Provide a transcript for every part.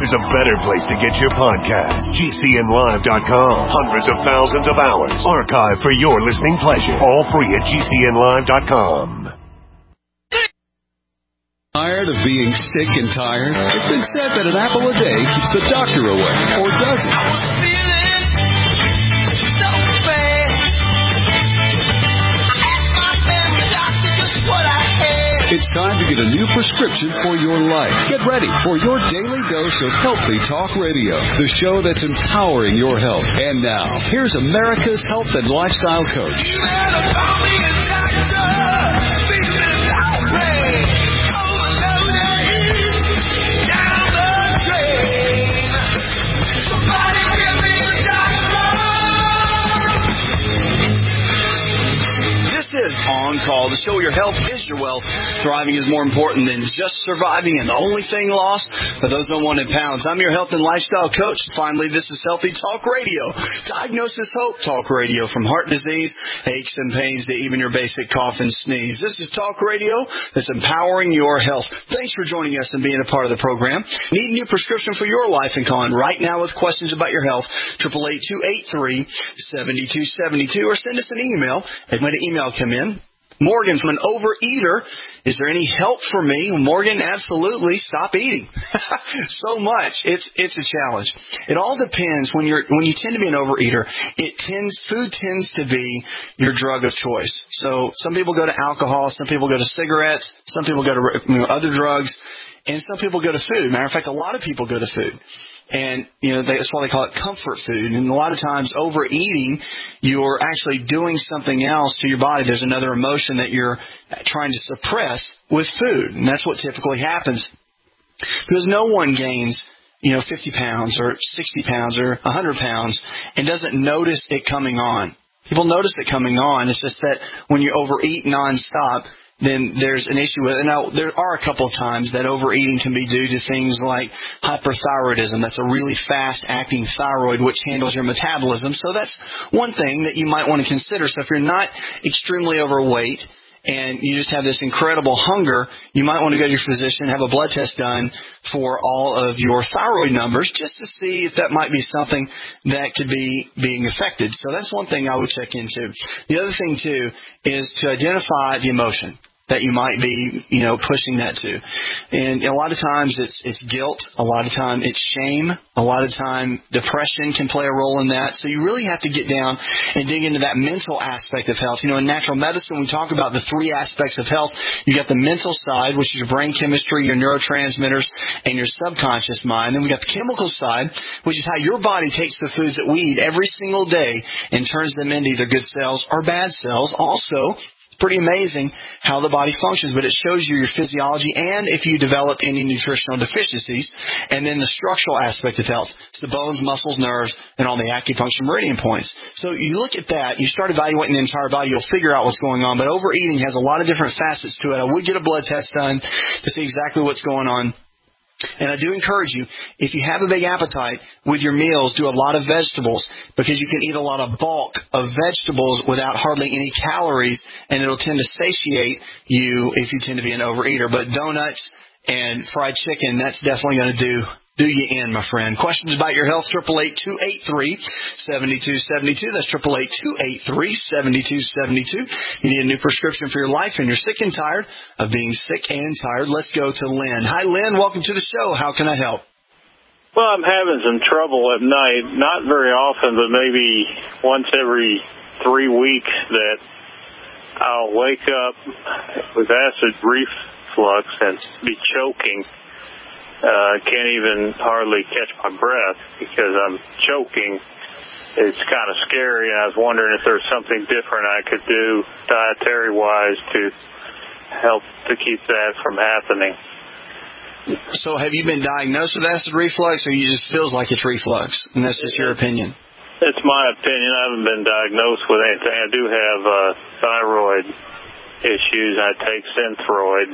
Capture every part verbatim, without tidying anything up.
there's a better place to get your podcast. G C N live dot com. Hundreds of thousands of hours archived for your listening pleasure. All free at G C N live dot com. Tired of being sick and tired? It's been said that an apple a day keeps the doctor away, or does it? I was feeling so bad. I asked my family doctor just what I had. It's time to get a new prescription for your life. Get ready for your daily dose of Healthy Talk Radio, the show that's empowering your health. And now, here's America's health and lifestyle coach. You better call me a doctor. Feeling outraged. On Call, the show where your health is your wealth. Thriving is more important than just surviving, and the only thing lost are those unwanted pounds. I'm your health and lifestyle coach. Finally, this is Healthy Talk Radio. Diagnosis Hope Talk Radio, from heart disease, aches and pains, to even your basic cough and sneeze. This is Talk Radio that's empowering your health. Thanks for joining us and being a part of the program. Need a new prescription for your life and calling right now with questions about your health. eight eight eight, two eight three, seven two seven two, or send us an email. And when the email come in, Morgan from an overeater, is there any help for me? Morgan, absolutely. Stop eating so much. It's it's a challenge. It all depends. When you're when you tend to be an overeater, it tends food tends to be your drug of choice. So some people go to alcohol, some people go to cigarettes, some people go to you know, other drugs, and some people go to food. Matter of fact, a lot of people go to food. And, you know, that's why they call it comfort food. And a lot of times overeating, you're actually doing something else to your body. There's another emotion that you're trying to suppress with food. And that's what typically happens. Because no one gains, you know, fifty pounds or sixty pounds or one hundred pounds and doesn't notice it coming on. People notice it coming on. It's just that when you overeat nonstop, then there's an issue with it. Now, there are a couple of times that overeating can be due to things like hyperthyroidism. That's a really fast-acting thyroid which handles your metabolism. So that's one thing that you might want to consider. So if you're not extremely overweight and you just have this incredible hunger, you might want to go to your physician and have a blood test done for all of your thyroid numbers just to see if that might be something that could be being affected. So that's one thing I would check into. The other thing, too, is to identify the emotion that you might be, you know, pushing that to. And a lot of times it's it's guilt. A lot of time it's shame. A lot of time depression can play a role in that. So you really have to get down and dig into that mental aspect of health. You know, in natural medicine, we talk about the three aspects of health. You got the mental side, which is your brain chemistry, your neurotransmitters, and your subconscious mind. Then we got the chemical side, which is how your body takes the foods that we eat every single day and turns them into either good cells or bad cells. Also, pretty amazing how the body functions, but it shows you your physiology and if you develop any nutritional deficiencies. And then the structural aspect of health. It's the bones, muscles, nerves, and all the acupuncture meridian points. So you look at that, you start evaluating the entire body, you'll figure out what's going on. But overeating has a lot of different facets to it. I would get a blood test done to see exactly what's going on. And I do encourage you, if you have a big appetite with your meals, do a lot of vegetables, because you can eat a lot of bulk of vegetables without hardly any calories, and it'll tend to satiate you if you tend to be an overeater. But donuts and fried chicken, that's definitely going to do do you in, my friend. Questions about your health, eight eight eight, two eight three, seven two seven two. That's eight eight eight, two eight three, seven two seven two. You need a new prescription for your life, and you're sick and tired of being sick and tired. Let's go to Lynn. Hi, Lynn. Welcome to the show. How can I help? Well, I'm having some trouble at night. Not very often, but maybe once every three weeks that I'll wake up with acid reflux and be choking. Uh, can't even hardly catch my breath because I'm choking. It's kind of scary, and I was wondering if there's something different I could do dietary-wise to help to keep that from happening. So have you been diagnosed with acid reflux, or you just feels like it's reflux, and that's just your opinion? It's my opinion. I haven't been diagnosed with anything. I do have uh, thyroid issues. I take Synthroid.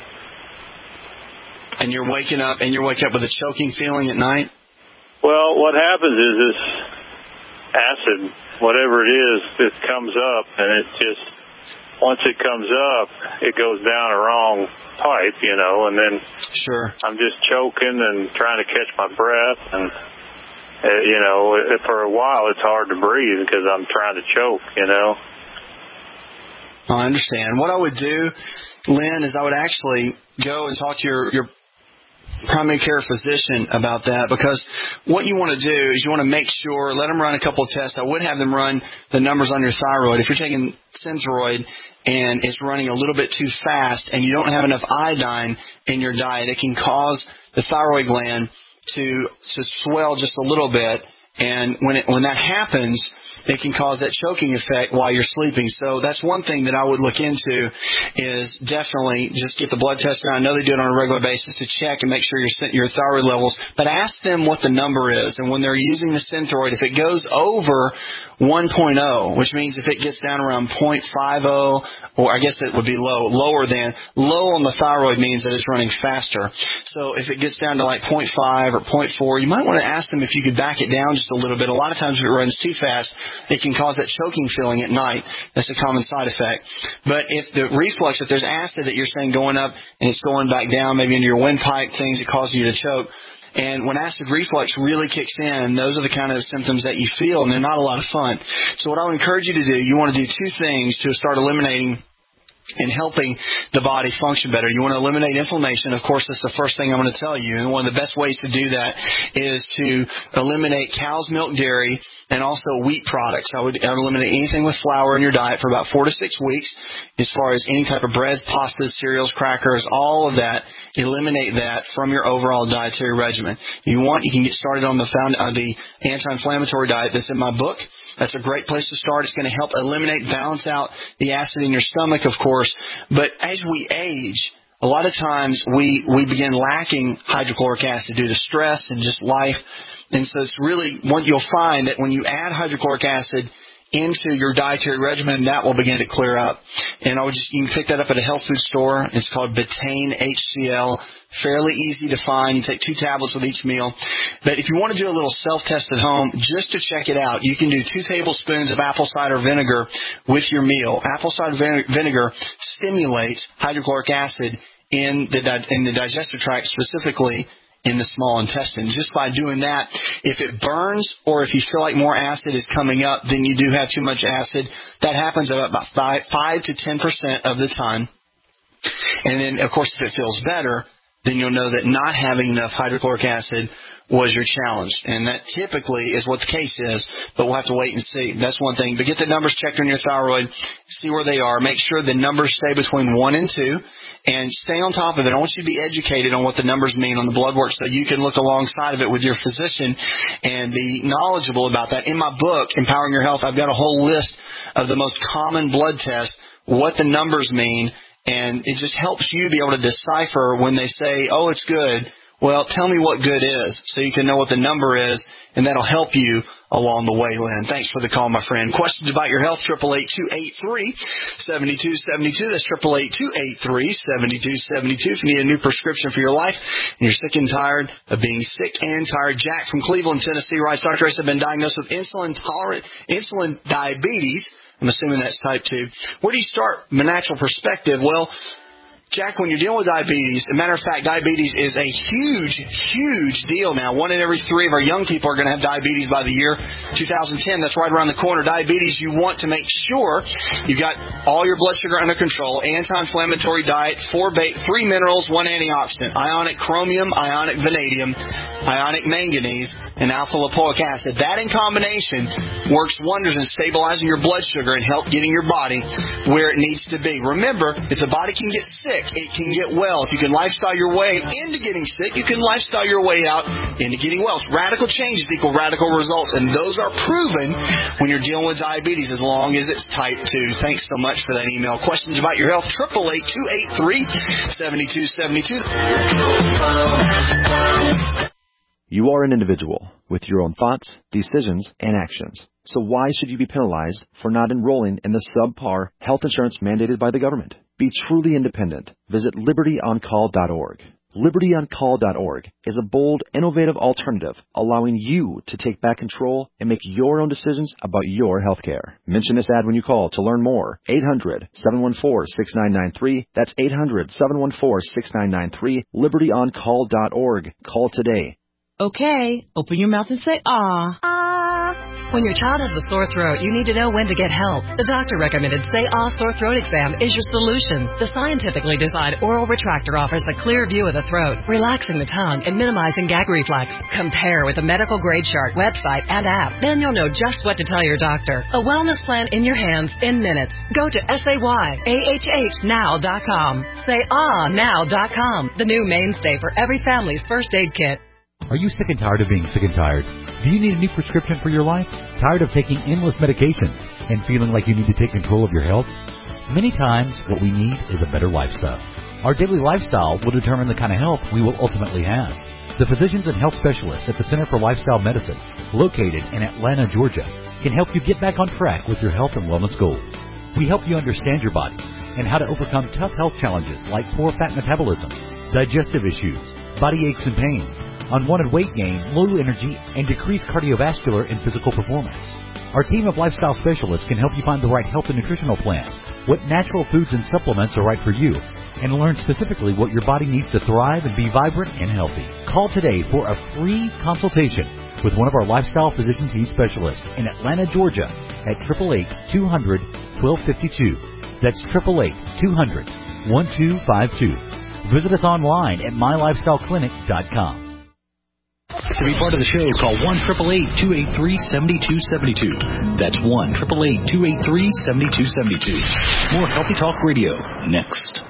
And you're waking up, and you're waking up with a choking feeling at night? Well, what happens is this acid, whatever it is, it comes up, and it just once it comes up, it goes down a wrong pipe, you know, and then sure. I'm just choking and trying to catch my breath. And, uh, you know, for a while it's hard to breathe because I'm trying to choke, you know. I understand. What I would do, Lynn, is I would actually go and talk to your, your primary care physician about that, because what you want to do is you want to make sure, let them run a couple of tests. I would have them run the numbers on your thyroid. If you're taking Synthroid and it's running a little bit too fast and you don't have enough iodine in your diet, it can cause the thyroid gland to, to swell just a little bit. And when it, when that happens, it can cause that choking effect while you're sleeping. So that's one thing that I would look into, is definitely just get the blood test done. I know they do it on a regular basis to check and make sure your your thyroid levels. But ask them what the number is. And when they're using the Synthroid, if it goes over one point oh, which means if it gets down around point five oh, or I guess it would be low, lower than, low on the thyroid means that it's running faster. So if it gets down to like point five or point four, you might want to ask them if you could back it down just a little bit. A lot of times if it runs too fast, it can cause that choking feeling at night. That's a common side effect. But if the reflux, if there's acid that you're saying going up and it's going back down, maybe into your windpipe, things that cause you to choke, and when acid reflux really kicks in, those are the kind of symptoms that you feel, and they're not a lot of fun. So what I would encourage you to do, you want to do two things to start eliminating and helping the body function better. You want to eliminate inflammation. Of course, that's the first thing I'm going to tell you. And one of the best ways to do that is to eliminate cow's milk, dairy, and also wheat products. I would, I would eliminate anything with flour in your diet for about four to six weeks, as far as any type of breads, pastas, cereals, crackers, all of that. Eliminate that from your overall dietary regimen. If you want, you can get started on the, found, uh, the anti-inflammatory diet that's in my book. That's a great place to start. It's going to help eliminate, balance out the acid in your stomach, of course. But as we age, a lot of times we, we begin lacking hydrochloric acid due to stress and just life. And so it's really what you'll find that when you add hydrochloric acid into your dietary regimen, that will begin to clear up. And I would just, you can pick that up at a health food store. It's called Betaine H C L. Fairly easy to find. You take two tablets with each meal. But if you want to do a little self-test at home, just to check it out, you can do two tablespoons of apple cider vinegar with your meal. Apple cider vinegar stimulates hydrochloric acid in the in the digestive tract, specifically in the small intestine. Just by doing that, if it burns or if you feel like more acid is coming up, then you do have too much acid. That happens about five, five to ten percent of the time. And then, of course, if it feels better, then you'll know that not having enough hydrochloric acid was your challenge. And that typically is what the case is, but we'll have to wait and see. That's one thing. But get the numbers checked on your thyroid, see where they are. Make sure the numbers stay between one and two, and stay on top of it. I want you to be educated on what the numbers mean on the blood work so you can look alongside of it with your physician and be knowledgeable about that. In my book, Empowering Your Health, I've got a whole list of the most common blood tests, what the numbers mean, and it just helps you be able to decipher when they say, oh, it's good. Well, tell me what good is so you can know what the number is, and that'll help you along the way, Lynn. Thanks for the call, my friend. Questions about your health, eight eight eight, two eight three, seven two seven two. That's eight eight eight, two eight three, seven two seven two. If you need a new prescription for your life and you're sick and tired of being sick and tired, Jack from Cleveland, Tennessee writes, Doctor Ace, I've been diagnosed with insulin tolerant, insulin diabetes. I'm assuming that's type two. Where do you start from a natural perspective? Well, Jack, when you're dealing with diabetes, as a matter of fact, diabetes is a huge, huge deal now. One in every three of our young people are going to have diabetes by the year two thousand ten. That's right around the corner. Diabetes, you want to make sure you got all your blood sugar under control, anti-inflammatory diet, four ba- three minerals, one antioxidant, ionic chromium, ionic vanadium, ionic manganese, and alpha-lipoic acid. That in combination works wonders in stabilizing your blood sugar and help getting your body where it needs to be. Remember, if the body can get sick, it can get well. If you can lifestyle your way into getting sick, you can lifestyle your way out into getting well. It's radical changes equal radical results, and those are proven when you're dealing with diabetes, as long as it's type two. Thanks so much for that email. Questions about your health, eight eight eight, two eight three, seven two seven two. You are an individual with your own thoughts, decisions, and actions. So why should you be penalized for not enrolling in the subpar health insurance mandated by the government? Be truly independent. Visit liberty on call dot org. Liberty On Call dot org is a bold, innovative alternative allowing you to take back control and make your own decisions about your health care. Mention this ad when you call to learn more. eight hundred, seven one four, six nine nine three. That's eight hundred, seven one four, six nine nine three. Liberty On Call dot org. Call today. Okay, open your mouth and say ah. Ah. When your child has a sore throat, you need to know when to get help. The doctor recommended Say Ah Sore Throat Exam is your solution. The scientifically designed oral retractor offers a clear view of the throat, relaxing the tongue and minimizing gag reflex. Compare with the medical grade chart, website, and app. Then you'll know just what to tell your doctor. A wellness plan in your hands in minutes. Go to S A Y A H H now dot com. Say Ah now dot com. The new mainstay for every family's first aid kit. Are you sick and tired of being sick and tired? Do you need a new prescription for your life? Tired of taking endless medications and feeling like you need to take control of your health? Many times, what we need is a better lifestyle. Our daily lifestyle will determine the kind of health we will ultimately have. The physicians and health specialists at the Center for Lifestyle Medicine, located in Atlanta, Georgia, can help you get back on track with your health and wellness goals. We help you understand your body and how to overcome tough health challenges like poor fat metabolism, digestive issues, body aches and pains, unwanted weight gain, low energy, and decreased cardiovascular and physical performance. Our team of lifestyle specialists can help you find the right health and nutritional plan, what natural foods and supplements are right for you, and learn specifically what your body needs to thrive and be vibrant and healthy. Call today for a free consultation with one of our lifestyle physician team specialists in Atlanta, Georgia at eight eight eight, two hundred, twelve fifty-two. That's eight eight eight, two hundred, twelve fifty-two. Visit us online at my lifestyle clinic dot com. To be part of the show, call one eight eight eight, two eight three, seven two seven two. That's one eight eight eight, two eight three, seven two seven two. More Healthy Talk Radio next.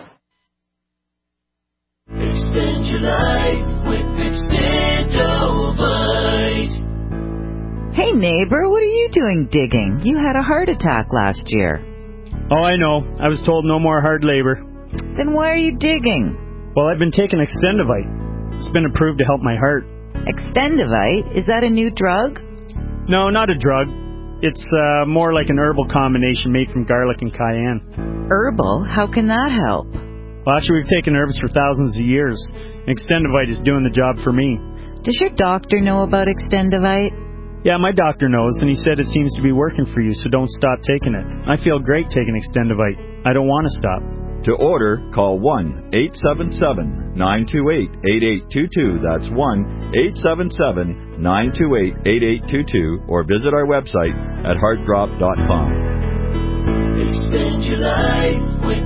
Extend your life with Extendovite. Hey neighbor, what are you doing digging? You had a heart attack last year. Oh, I know. I was told no more hard labor. Then why are you digging? Well, I've been taking Extendovite. It's been approved to help my heart. Extendovite? Is that a new drug? No, not a drug. It's uh, more like an herbal combination made from garlic and cayenne. Herbal? How can that help? Well, actually, we've taken herbs for thousands of years. Extendovite is doing the job for me. Does your doctor know about Extendovite? Yeah, my doctor knows, and he said it seems to be working for you, so don't stop taking it. I feel great taking Extendovite. I don't want to stop. To order, call one eight seven seven, nine two eight, eight eight two two. That's one eight seven seven, nine two eight, eight eight two two. Or visit our website at heart drop dot com. Extend your life with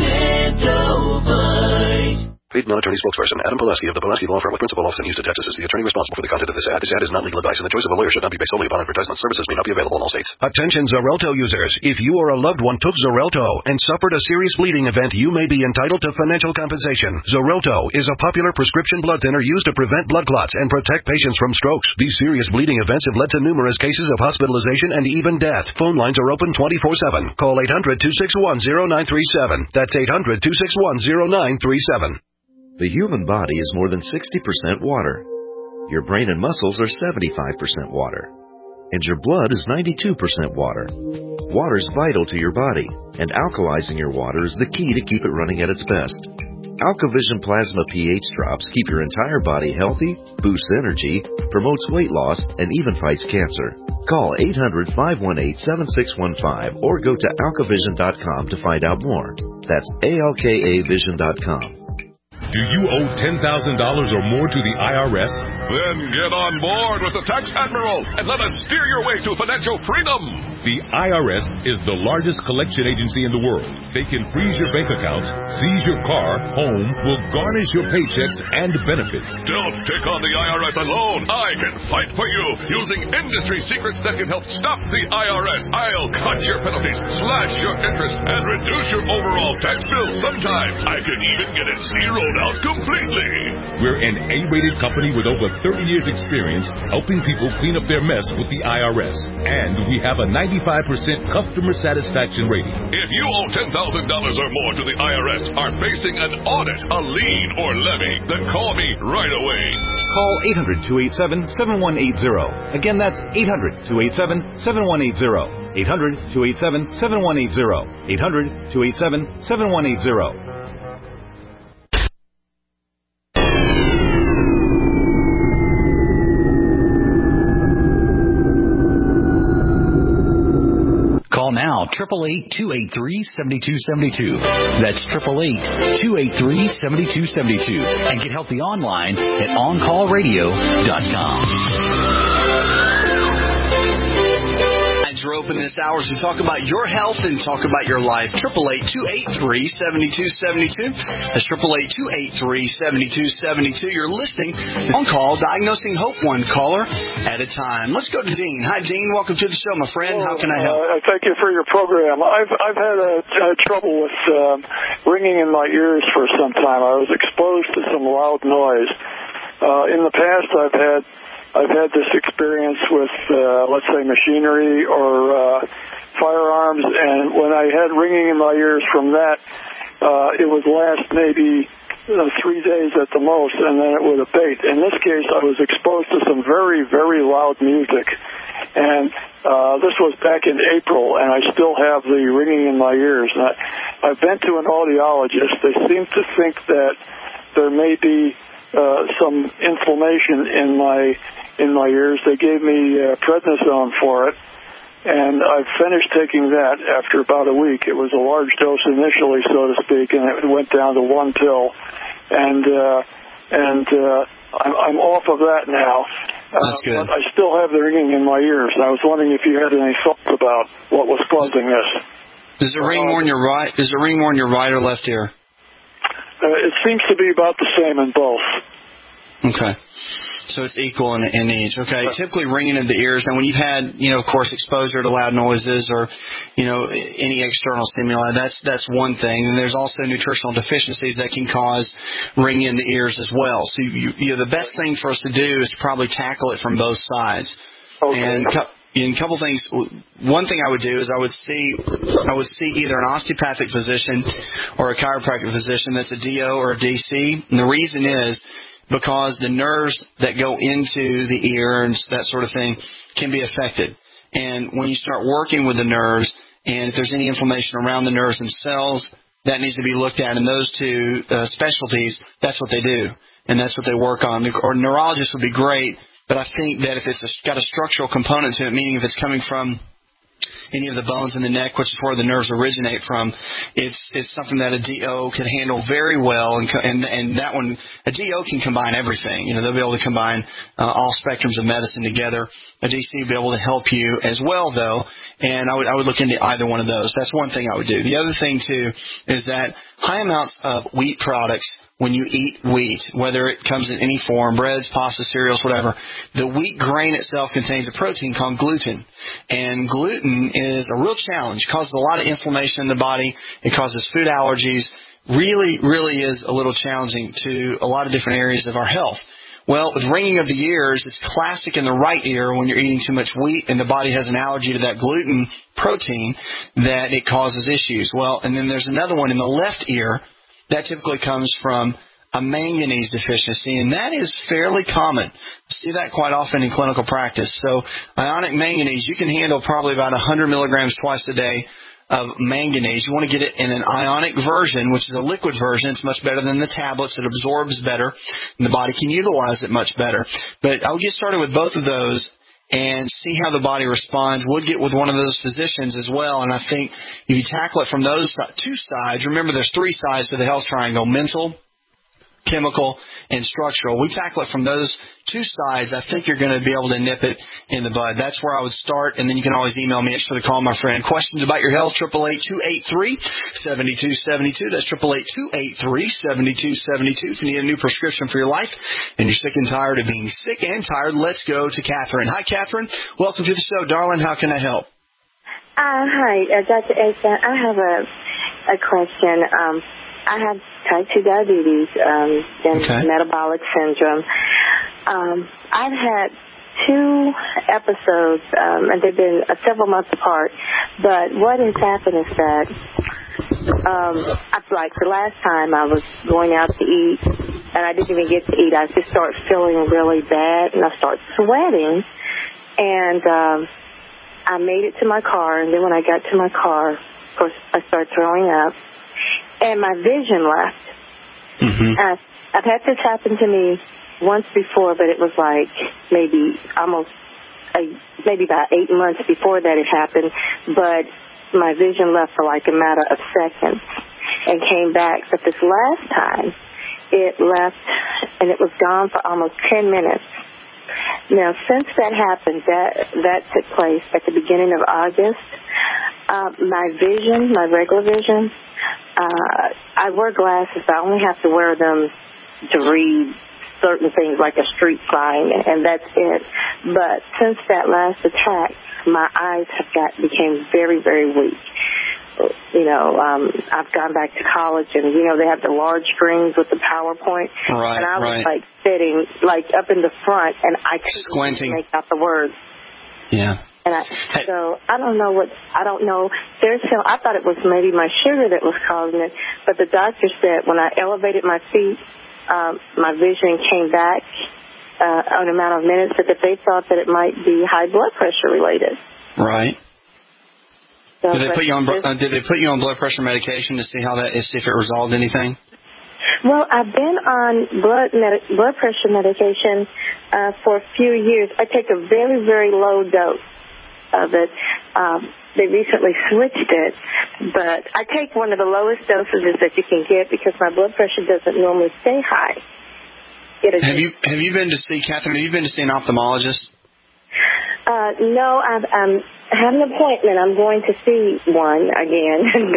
Extendovite. Paid non-attorney spokesperson Adam Pulaski of the Pulaski Law Firm with principal office in Houston, Texas is the attorney responsible for the content of this ad. This ad is not legal advice, and the choice of a lawyer should not be based solely upon advertisement. Services may not be available in all states. Attention Xarelto users. If you or a loved one took Xarelto and suffered a serious bleeding event, you may be entitled to financial compensation. Xarelto is a popular prescription blood thinner used to prevent blood clots and protect patients from strokes. These serious bleeding events have led to numerous cases of hospitalization and even death. Phone lines are open twenty-four seven. Call eight hundred, two six one, zero nine three seven. That's eight hundred, two six one, zero nine three seven. The human body is more than sixty percent water. Your brain and muscles are seventy-five percent water. And your blood is ninety-two percent water. Water is vital to your body, and alkalizing your water is the key to keep it running at its best. AlkaVision Plasma pH drops keep your entire body healthy, boosts energy, promotes weight loss, and even fights cancer. Call eight hundred, five one eight, seven six one five or go to alka vision dot com to find out more. That's A L K A vision dot com. Do you owe ten thousand dollars or more to the I R S? Then get on board with the Tax Admiral and let us steer your way to financial freedom. The I R S is the largest collection agency in the world. They can freeze your bank accounts, seize your car, home, will garnish your paychecks and benefits. Don't take on the I R S alone. I can fight for you using industry secrets that can help stop the I R S. I'll cut your penalties, slash your interest, and reduce your overall tax bill. Sometimes I can even get it zeroed out completely. We're an A-rated company with over thirty years experience helping people clean up their mess with the I R S. And we have a ninety-five percent customer satisfaction rating. If you owe ten thousand dollars or more to the I R S, are facing an audit, a lien, or levy, then call me right away. Call eight hundred, two eight seven, seven one eight zero. Again, that's eight hundred, two eight seven, seven one eight zero. eight hundred, two eight seven, seven one eight zero. eight hundred, two eight seven, seven one eight zero. now, eight eight eight, two eight three, seven two seven two. That's eight eight eight, two eight three, seven two seven two. And get healthy online at on call radio dot com. Are open this hour as we talk about your health and talk about your life. eight eight eight, two eight three, seven two seven two. That's eight eight eight, two eight three, seven two seven two. You're listening on call, diagnosing hope one caller at a time. Let's go to Dean. Hi, Dean. Welcome to the show, my friend. How can I help? Uh, thank you for your program. I've I've had a, a trouble with um, ringing in my ears for some time. I was exposed to some loud noise. Uh, in the past, I've had I've had this experience with, uh, let's say, machinery or uh, firearms, and when I had ringing in my ears from that, uh, it would last maybe uh, three days at the most, and then it would abate. In this case, I was exposed to some very, very loud music, and uh, this was back in April, and I still have the ringing in my ears. And I, I've been to an audiologist. They seem to think that there may be uh, some inflammation in my in my ears. They gave me uh, prednisone for it, and I've finished taking that after about a week. It was a large dose initially, so to speak, and it went down to one pill, and uh, and uh, I'm, I'm off of that now. That's good. Uh, but I still have the ringing in my ears, and I was wondering if you had any thoughts about what was causing this. Does it ring more in your right? Does it ring more in your right or left ear? Uh, it seems to be about the same in both. Okay. So it's equal in, in each. Okay. Typically ringing in the ears. And when you've had, you know, of course, exposure to loud noises or, you know, any external stimuli, that's that's one thing. And there's also nutritional deficiencies that can cause ringing in the ears as well. So you, you know, the best thing for us to do is to probably tackle it from both sides. Okay. And in a couple things, one thing I would do is I would see I would see either an osteopathic physician or a chiropractic physician that's a D O or a D C. And the reason is because the nerves that go into the ear and that sort of thing can be affected. And when you start working with the nerves, and if there's any inflammation around the nerves themselves, that needs to be looked at. And those two uh, specialties, that's what they do, and that's what they work on. Or neurologist would be great, but I think that if it's a, got a structural component to it, meaning if it's coming from any of the bones in the neck, which is where the nerves originate from, it's it's something that a D O can handle very well, and and, and that one, a D O can combine everything. You know, they'll be able to combine uh, all spectrums of medicine together. A D C will be able to help you as well, though, and I would I would look into either one of those. That's one thing I would do. The other thing too is that high amounts of wheat products. When you eat wheat, whether it comes in any form, breads, pasta, cereals, whatever, the wheat grain itself contains a protein called gluten. And gluten is a real challenge. It causes a lot of inflammation in the body. It causes food allergies. Really, really is a little challenging to a lot of different areas of our health. Well, with ringing of the ears, it's classic in the right ear when you're eating too much wheat and the body has an allergy to that gluten protein that it causes issues. Well, and then there's another one in the left ear. That typically comes from a manganese deficiency, and that is fairly common. I see that quite often in clinical practice. So ionic manganese, you can handle probably about one hundred milligrams twice a day of manganese. You want to get it in an ionic version, which is a liquid version. It's much better than the tablets. It absorbs better, and the body can utilize it much better. But I'll get started with both of those and see how the body responds. Would get with one of those physicians as well. And I think if you tackle it from those two sides, remember there's three sides to the health triangle: mental, chemical, and structural. We tackle it from those two sides. I think you're going to be able to nip it in the bud. That's where I would start, and then you can always email me. Thanks for the call, my friend. Questions about your health, eight eight eight, two eight three, seven two seven two. That's eight eight eight, two eight three, seven two seven two. If you need a new prescription for your life and you're sick and tired of being sick and tired, let's go to Catherine. Hi, Catherine. Welcome to the show, darling. How can I help? Uh, hi, uh, Doctor Asa. I have a, a question. Um, I have type two diabetes um, and okay. metabolic syndrome. Um, I've had two episodes, um, and they've been uh, several months apart. But what has happened is that, um, I, like the last time I was going out to eat, and I didn't even get to eat, I just start feeling really bad, and I start sweating. And um, I made it to my car, and then when I got to my car, of course, I started throwing up. And my vision left. Mm-hmm. Uh, I've had this happen to me once before, but it was like maybe almost, a, maybe about eight months before that it happened. But my vision left for like a matter of seconds and came back. But this last time, it left and it was gone for almost ten minutes. Now, since that happened, that that took place at the beginning of August, uh, my vision, my regular vision, uh, I wear glasses, but I only have to wear them to read certain things like a street sign, and that's it. But since that last attack, my eyes have got became very, very weak. You know, um, I've gone back to college, and, you know, they have the large screens with the PowerPoint. Right, and I was, right. like, sitting, like, up in the front, and I couldn't Squinting. make out the words. Yeah. And I, so I don't know what, I don't know. There's some, I thought it was maybe my sugar that was causing it, but the doctor said when I elevated my feet, um, my vision came back uh, on a matter of minutes, but that they thought that it might be high blood pressure related. Right. So, Did they put you on? this, Uh, did they put you on blood pressure medication to see how that is, see if it resolved anything? Well, I've been on blood med- blood pressure medication uh, for a few years. I take a very, very low dose of it. Um, they recently switched it, but I take one of the lowest dosages that you can get because my blood pressure doesn't normally stay high. It Have you have you been to see Catherine? Have you been to see an ophthalmologist? Uh, no, I've, um, I have an appointment. I'm going to see one again.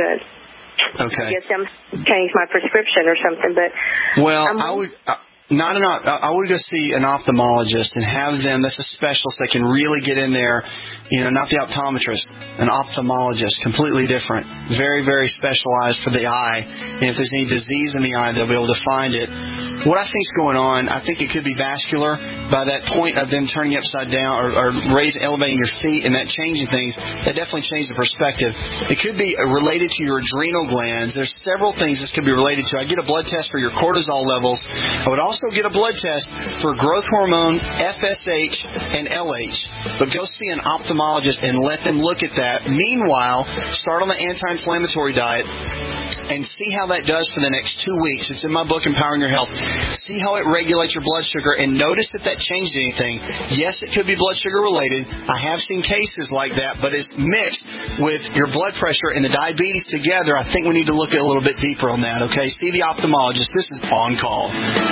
Good. Okay. I guess I'm change my prescription or something, but well, I'm, I would. Uh, Not an, I would go see an ophthalmologist and have them, that's a specialist that can really get in there, you know, not the optometrist, an ophthalmologist, completely different, very, very specialized for the eye. And if there's any disease in the eye, they'll be able to find it. What I think's going on, I think it could be vascular by that point of them turning upside down or, or raising, elevating your feet and that changing things. That definitely changed the perspective. It could be related to your adrenal glands. There's several things this could be related to. I get a blood test for your cortisol levels. I would also get a blood test for growth hormone, F S H, and L H. But go see an ophthalmologist and let them look at that. Meanwhile, start on the anti-inflammatory diet and see how that does for the next two weeks. It's in my book, Empowering Your Health. See how it regulates your blood sugar and notice if that changed anything. Yes, it could be blood sugar related. I have seen cases like that, but it's mixed with your blood pressure and the diabetes together. I think we need to look a little bit deeper on that, okay? See the ophthalmologist. This is On Call.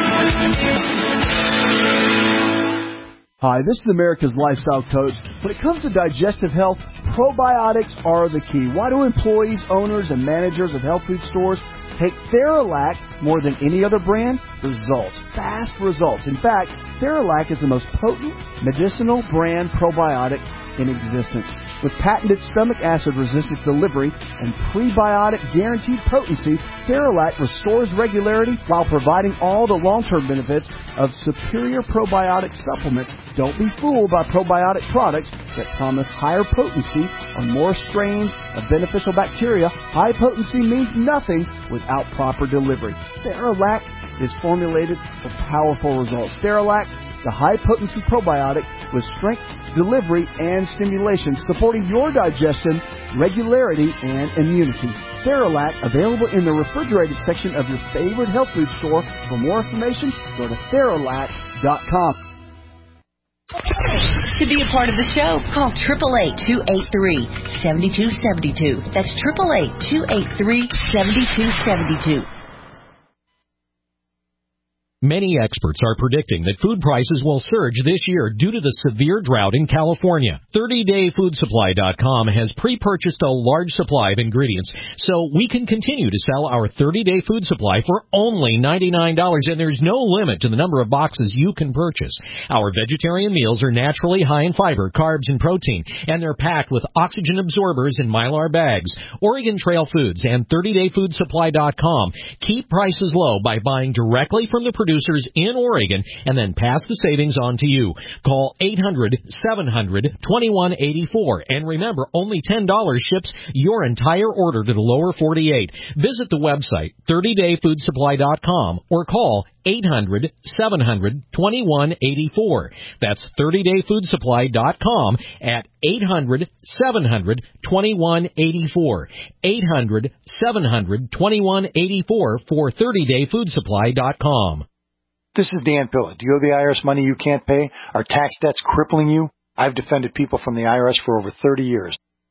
Hi, this is America's Lifestyle Coach. When it comes to digestive health, probiotics are the key. Why do employees, owners, and managers of health food stores take Theralac more than any other brand? Results. Fast results. In fact, Theralac is the most potent medicinal brand probiotic in existence. With patented stomach acid resistant delivery and prebiotic guaranteed potency, Theralac restores regularity while providing all the long-term benefits of superior probiotic supplements. Don't be fooled by probiotic products that promise higher potency or more strains of beneficial bacteria. High potency means nothing without proper delivery. Theralac is formulated for powerful results. Theralac, the high-potency probiotic with strength, delivery, and stimulation, supporting your digestion, regularity, and immunity. Theralac, available in the refrigerated section of your favorite health food store. For more information, go to Theralac dot com. To be a part of the show, call eight eight eight, two eight three, seven two seven two. That's eight eight eight, two eight three, seven two seven two. Many experts are predicting that food prices will surge this year due to the severe drought in California. thirty day food supply dot com has pre-purchased a large supply of ingredients so we can continue to sell our thirty day food supply for only ninety-nine dollars, and there's no limit to the number of boxes you can purchase. Our vegetarian meals are naturally high in fiber, carbs, and protein, and they're packed with oxygen absorbers in Mylar bags. Oregon Trail Foods and thirty day food supply dot com keep prices low by buying directly from the producers in Oregon and then pass the savings on to you. Call eight hundred, seven hundred, twenty-one eighty-four. And remember, only ten dollars ships your entire order to the lower forty-eight. Visit the website, thirty day food supply dot com, or call eight hundred, seven hundred, twenty-one eighty-four. That's thirty day food supply dot com at eight hundred, seven hundred, twenty-one eighty-four. eight hundred, seven hundred, twenty-one eighty-four for thirty day food supply dot com. This is Dan Pilla. Do you owe the I R S money you can't pay? Are tax debts crippling you? I've defended people from the I R S for over thirty years.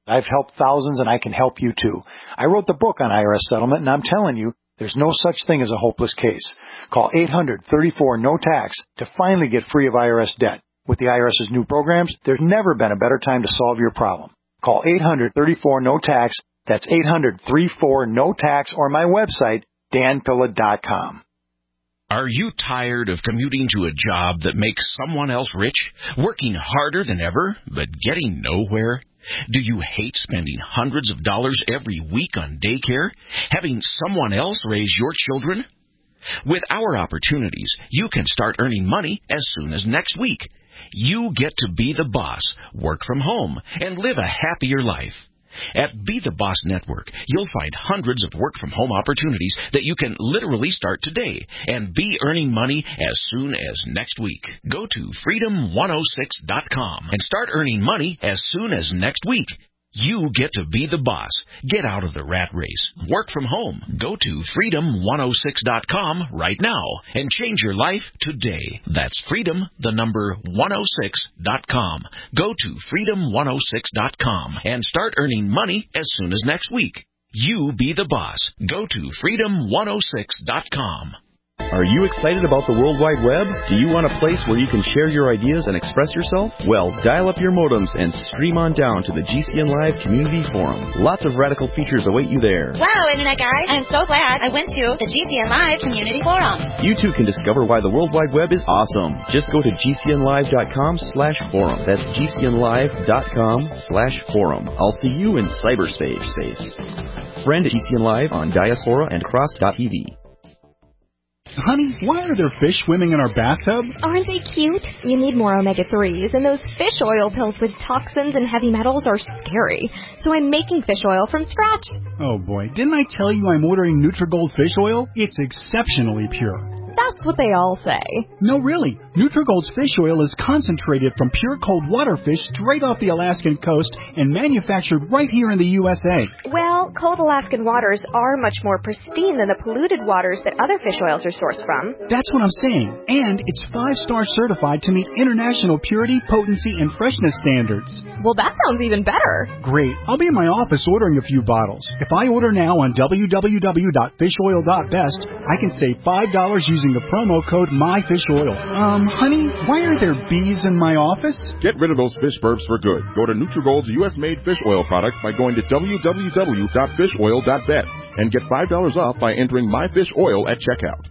I've helped thousands, and I can help you too. I wrote the book on I R S settlement, and I'm telling you, there's no such thing as a hopeless case. Call eight hundred, thirty-four, no tax to finally get free of I R S debt. With the IRS's new programs, there's never been a better time to solve your problem. Call eight hundred, thirty-four, no tax. That's eight hundred, thirty-four, no tax, or my website, dan pilla dot com. Are you tired of commuting to a job that makes someone else rich, working harder than ever, but getting nowhere? Do you hate spending hundreds of dollars every week on daycare, having someone else raise your children? With our opportunities, you can start earning money as soon as next week. You get to be the boss, work from home, and live a happier life. At Be the Boss Network, you'll find hundreds of work-from-home opportunities that you can literally start today and be earning money as soon as next week. Go to freedom one oh six dot com and start earning money as soon as next week. You get to be the boss. Get out of the rat race. Work from home. Go to freedom one oh six dot com right now and change your life today. That's freedom, the number one oh six dot com. Go to freedom one oh six dot com and start earning money as soon as next week. You be the boss. Go to freedom one oh six dot com. Are you excited about the World Wide Web? Do you want a place where you can share your ideas and express yourself? Well, dial up your modems and stream on down to the G C N Live Community Forum. Lots of radical features await you there. Wow, Internet guys, I'm so glad I went to the G C N Live Community Forum. You too can discover why the World Wide Web is awesome. Just go to g c n live dot com slash forum. That's g c n live dot com slash forum. I'll see you in cyberspace. Friend G C N Live on Diaspora and Cross dot t v. Honey, why are there fish swimming in our bathtub? Aren't they cute? You need more omega threes, and those fish oil pills with toxins and heavy metals are scary. So I'm making fish oil from scratch. Oh boy, didn't I tell you I'm ordering Nutrigold fish oil? It's exceptionally pure. That's what they all say. No, really. Nutrigold's fish oil is concentrated from pure cold water fish straight off the Alaskan coast and manufactured right here in the U S A. Well, cold Alaskan waters are much more pristine than the polluted waters that other fish oils are sourced from. That's what I'm saying. And it's five-star certified to meet international purity, potency, and freshness standards. Well, that sounds even better. Great. I'll be in my office ordering a few bottles. If I order now on w w w dot fish oil dot best, I can save five dollars using the promo code MyFishOil. Um, honey, why are there bees in my office? Get rid of those fish burps for good. Go to Nutrigold's U S-made fish oil products by going to w w w dot fish oil dot bet and get five dollars off by entering MyFishOil at checkout.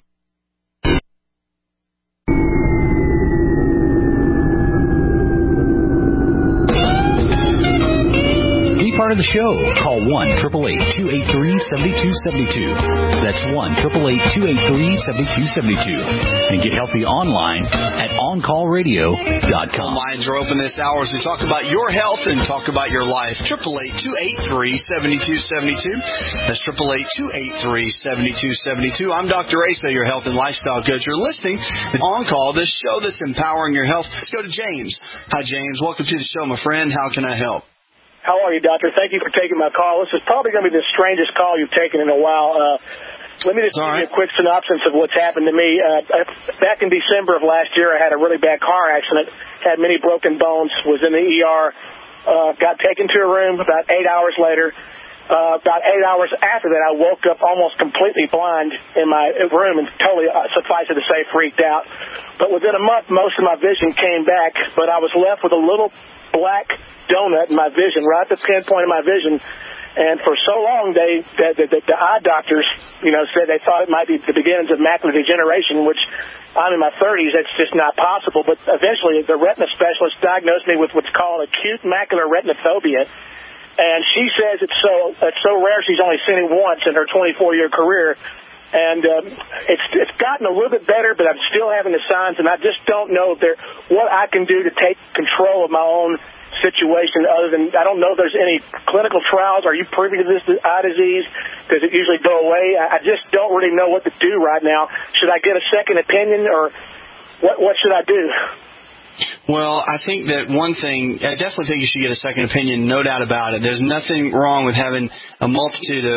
Part of the show. Call one eight eight eight, two eight three, seven two seven two. That's one eight eight eight, two eight three, seven two seven two. And get healthy online at on call radio dot com. Lines are open this hour as we talk about your health and talk about your life. eight eight eight, two eight three, seven two seven two. That's eight eight eight, two eight three, seven two seven two. I'm Doctor Asa, your health and lifestyle coach. You're listening to On Call, this show that's empowering your health. Let's go to James. Hi, James. Welcome to the show, my friend. How can I help? How are you, Doctor? Thank you for taking my call. This is probably going to be the strangest call you've taken in a while. Uh, let me just give you a quick synopsis of what's happened to me. Uh, back in December of last year, I had a really bad car accident, had many broken bones, was in the E R, uh, got taken to a room about eight hours later. Uh, about eight hours after that, I woke up almost completely blind in my room and totally, uh, suffice it to say, freaked out. But within a month, most of my vision came back, but I was left with a little black donut in my vision, right at the pinpoint of my vision. And for so long, they the, the, the eye doctors, you know, said they thought it might be the beginnings of macular degeneration, which I'm in my thirties. That's just not possible. But eventually, the retina specialist diagnosed me with what's called acute macular retinophobia. And she says it's so it's so rare she's only seen it once in her twenty-four year career. And um, it's it's gotten a little bit better, but I'm still having the signs, and I just don't know if there what I can do to take control of my own situation other than, I don't know if there's any clinical trials. Are you privy to this eye disease? Does it usually go away? I just don't really know what to do right now. Should I get a second opinion, or what, what should I do? Well, I think that one thing, I definitely think you should get a second opinion, no doubt about it. There's nothing wrong with having a multitude of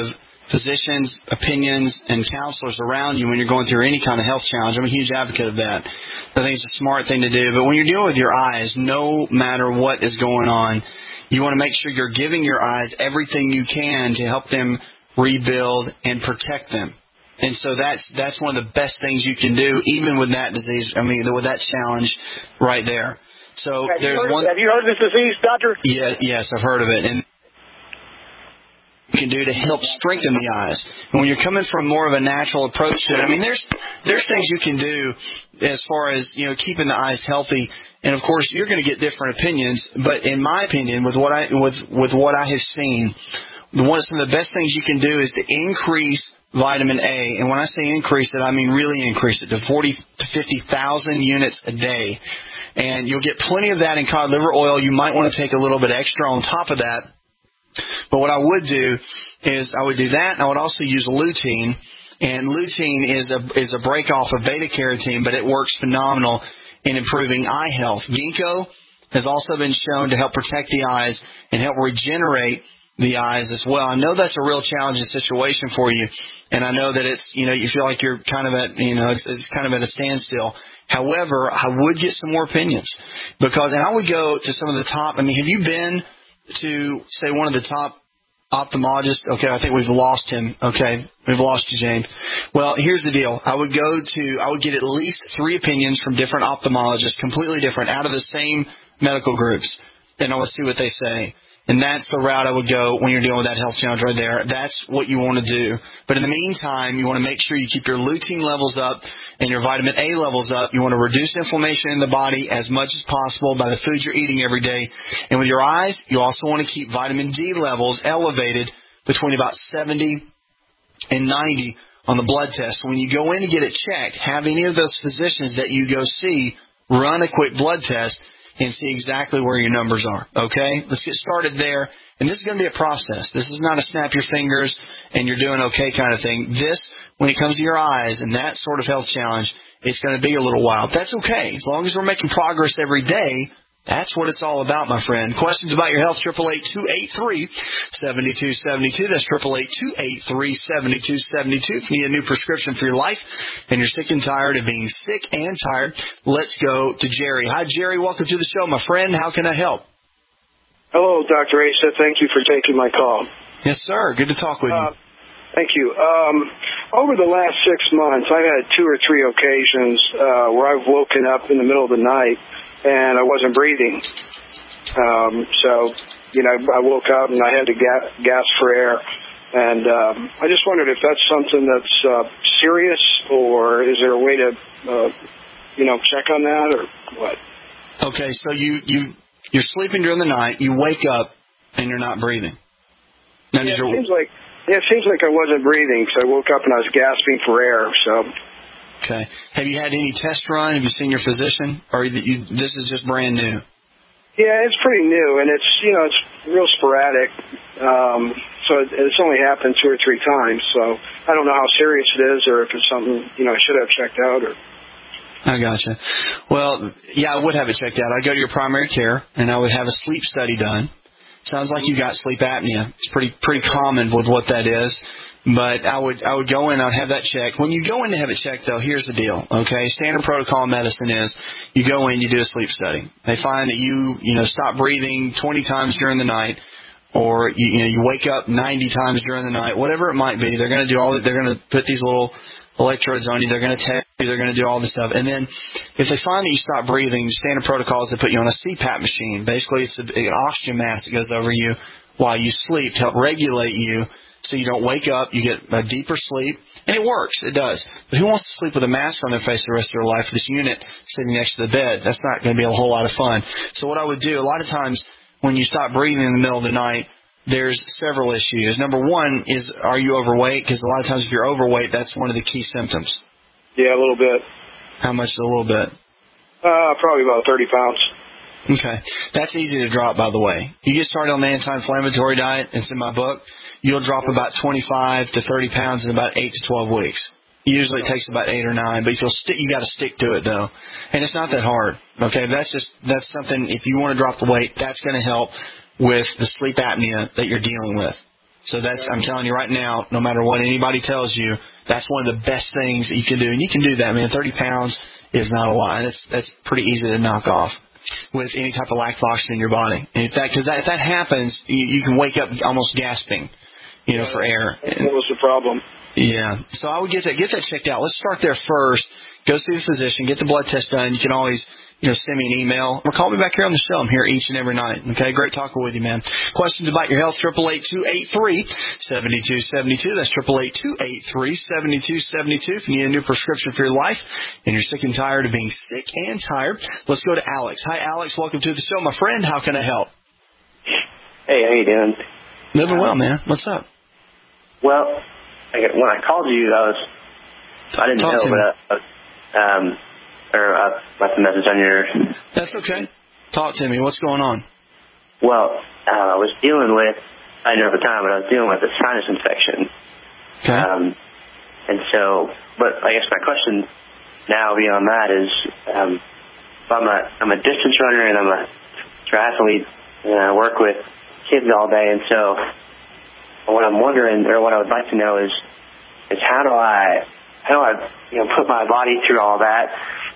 physicians, opinions, and counselors around you when you're going through any kind of health challenge. I'm a huge advocate of that. I think it's a smart thing to do. But when you're dealing with your eyes, no matter what is going on, you want to make sure you're giving your eyes everything you can to help them rebuild and protect them. And so that's that's one of the best things you can do, even with that disease. I mean, with that challenge right there. So have there's you heard, one. Have you heard of this disease, Doctor? Yeah, yes, I've heard of it. And can do to help strengthen the eyes. And when you're coming from more of a natural approach to it, I mean, there's there's things you can do as far as, you know, keeping the eyes healthy. And of course, you're going to get different opinions. But in my opinion, with what I with with what I have seen, one some of the best things you can do is to increase vitamin A. And when I say increase it, I mean really increase it to forty to fifty thousand units a day. And you'll get plenty of that in cod liver oil. You might want to take a little bit extra on top of that. But what I would do is I would do that, and I would also use lutein. And lutein is a is a break off of beta carotene, but it works phenomenal in improving eye health. Ginkgo has also been shown to help protect the eyes and help regenerate the eyes as well. I know that's a real challenging situation for you, and I know that it's, you know, you feel like you're kind of at, you know, it's, it's kind of at a standstill. However, I would get some more opinions because, and I would go to some of the top. I mean, have you been to, say, one of the top ophthalmologists? Okay, I think we've lost him. Okay, we've lost you, James. Well, here's the deal. I would go to, I would get at least three opinions from different ophthalmologists, completely different, out of the same medical groups, and I would see what they say. And that's the route I would go when you're dealing with that health challenge right there. That's what you want to do. But in the meantime, you want to make sure you keep your lutein levels up and your vitamin A levels up. You want to reduce inflammation in the body as much as possible by the food you're eating every day. And with your eyes, you also want to keep vitamin D levels elevated between about seventy and ninety on the blood test. When you go in to get it checked, have any of those physicians that you go see run a quick blood test and see exactly where your numbers are, okay? Let's get started there. And this is going to be a process. This is not a snap your fingers and you're doing okay kind of thing. This, when it comes to your eyes and that sort of health challenge, it's going to be a little while. That's okay. As long as we're making progress every day, that's what it's all about, my friend. Questions about your health, eight eight eight, two eight three, seven two seven two. That's eight eight eight, two eight three, seven two seven two. If you need a new prescription for your life and you're sick and tired of being sick and tired, let's go to Jerry. Hi, Jerry. Welcome to the show, my friend. How can I help? Hello, Doctor Asa. Thank you for taking my call. Yes, sir. Good to talk with uh, you. Thank you. Um, over the last six months, I've had two or three occasions uh, where I've woken up in the middle of the night and I wasn't breathing. Um, so, you know, I woke up and I had to ga- gasp for air. And um, I just wondered if that's something that's uh, serious, or is there a way to, uh, you know, check on that, or what? Okay, so you, you, you're sleeping during the night, you wake up, and you're not breathing. Now, yeah, it seems like, yeah, it seems like I wasn't breathing, so I woke up and I was gasping for air, so... Okay. Have you had any test run? Have you seen your physician? Or you, this is just brand new? Yeah, it's pretty new, and it's, you know, it's real sporadic. Um, so it, it's only happened two or three times. So I don't know how serious it is, or if it's something, you know, I should have checked out. Or I gotcha. Well, yeah, I would have it checked out. I'd go to your primary care, and I would have a sleep study done. Sounds like you got sleep apnea. It's pretty pretty common with what that is. But I would I would go in, I would have that checked. When you go in to have it checked, though, here's the deal, okay? Standard protocol in medicine is you go in, you do a sleep study. They find that you, you know, stop breathing twenty times during the night, or, you, you know, you wake up ninety times during the night, whatever it might be. They're going to do all that. They're going to put these little electrodes on you. They're going to test you. They're going to do all this stuff. And then if they find that you stop breathing, standard protocol is to put you on a C PAP machine. Basically, it's a, an oxygen mask that goes over you while you sleep to help regulate you, so you don't wake up, you get a deeper sleep, and it works, it does. But who wants to sleep with a mask on their face the rest of their life, this unit sitting next to the bed? That's not going to be a whole lot of fun. So what I would do, a lot of times when you stop breathing in the middle of the night, there's several issues. Number one is, are you overweight? Because a lot of times if you're overweight, that's one of the key symptoms. Yeah, a little bit. How much is a little bit? Uh, probably about thirty pounds. Okay. That's easy to drop, by the way. You get started on the anti-inflammatory diet, it's in my book, you'll drop about twenty-five to thirty pounds in about eight to twelve weeks. Usually it takes about eight or nine, but if you'll stick, you got to stick to it, though. And it's not that hard, okay? That's just, that's something, if you want to drop the weight, that's going to help with the sleep apnea that you're dealing with. So that's, I'm telling you right now, no matter what anybody tells you, that's one of the best things that you can do. And you can do that, man. thirty pounds is not a lot. And it's, that's pretty easy to knock off with any type of lack of oxygen in your body. And if that, cause that, if that happens, you, you can wake up almost gasping, you know, yeah, for air. That was the problem. Yeah. So I would get that, get that checked out. Let's start there first. Go see the physician, get the blood test done. You can always, you know, send me an email or call me back here on the show. I'm here each and every night. Okay, great talking with you, man. Questions about your health, triple eight two eight three seven two seven two. That's triple eight two eight three seven two seven two. If you need a new prescription for your life and you're sick and tired of being sick and tired, let's go to Alex. Hi, Alex. Welcome to the show, my friend. How can I help? Hey, how you doing? Living well, man. What's up? Well, I, when I called you, I was I didn't Talk know, but I, um, or I left a message on your. That's okay. Talk to me. What's going on? Well, uh, I was dealing with. I didn't know at the time, but I was dealing with a sinus infection. Okay. Um, and so, but I guess my question now beyond that is, um, I'm a I'm a distance runner and I'm a triathlete, and I work with kids all day, and so what I'm wondering, or what I would like to know is, is how do I how do I you know put my body through all that